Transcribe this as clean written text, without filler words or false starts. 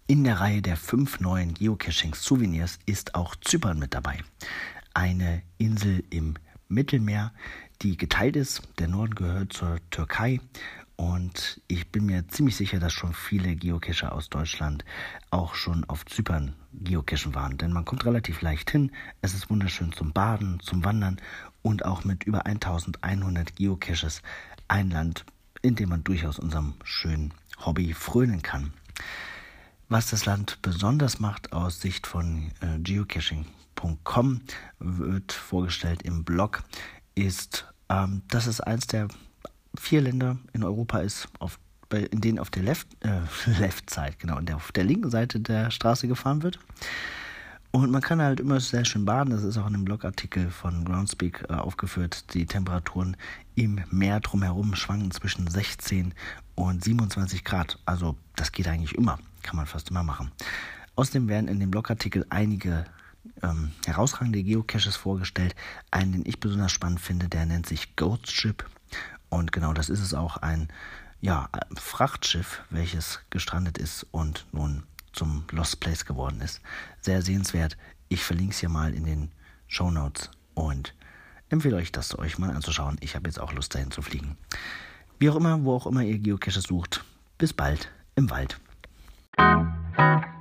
In der Reihe der 5 neuen Geocaching-Souvenirs ist auch Zypern mit dabei. Eine Insel im Mittelmeer, die geteilt ist. Der Norden gehört zur Türkei und ich bin mir ziemlich sicher, dass schon viele Geocacher aus Deutschland auch schon auf Zypern geocachen waren. Denn man kommt relativ leicht hin. Es ist wunderschön zum Baden, zum Wandern und auch mit über 1100 Geocaches ein Land, in dem man durchaus unserem schönen Hobby frönen kann. Was das Land besonders macht aus Sicht von geocaching.com, wird vorgestellt im Blog, ist, dass es eins der 4 Länder in Europa ist, in denen auf der Left Side, auf der linken Seite der Straße gefahren wird. Und man kann halt immer sehr schön baden. Das ist auch in dem Blogartikel von Groundspeak aufgeführt. Die Temperaturen im Meer drumherum schwanken zwischen 16 und 27 Grad. Also das geht eigentlich immer. Kann man fast immer machen. Außerdem werden in dem Blogartikel einige herausragende Geocaches vorgestellt. Einen, den ich besonders spannend finde, der nennt sich Ghost Ship. Und genau das ist es auch, ein Frachtschiff, welches gestrandet ist und nun zum Lost Place geworden ist. Sehr sehenswert. Ich verlinke es hier mal in den Shownotes und empfehle euch, das euch mal anzuschauen. Ich habe jetzt auch Lust, dahin zu fliegen. Wie auch immer, wo auch immer ihr Geocaches sucht, bis bald im Wald.